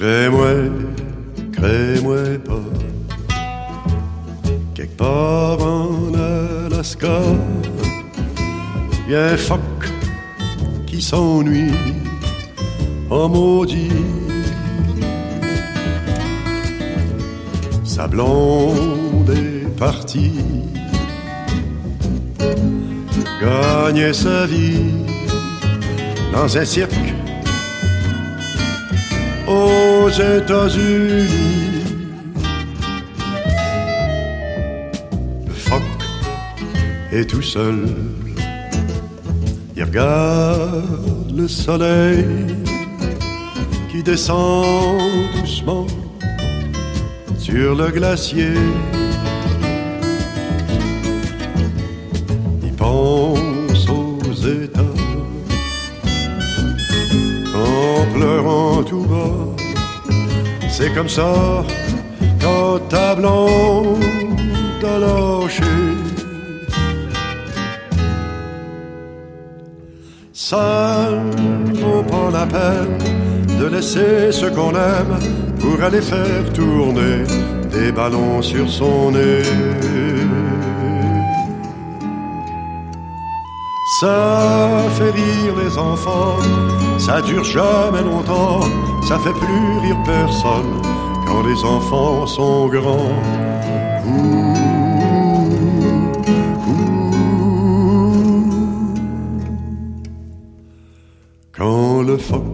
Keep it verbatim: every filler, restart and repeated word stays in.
Crée-moi, crée-moi pas, quelque part en Alaska, y'a un phoque qui s'ennuie, en maudit. Sa blonde est partie, gagner sa vie dans un cirque aux États-Unis. Le phoque est tout seul, il regarde le soleil qui descend doucement sur le glacier. Il pense aux États en pleurant tout bas. C'est comme ça quand ta blonde t'a lâché. Ça ne vaut pas la peine de laisser ce qu'on aime pour aller faire tourner des ballons sur son nez. Ça fait rire les enfants, ça dure jamais longtemps, ça fait plus rire personne quand les enfants sont grands. Ouh, ouh. Quand le phoque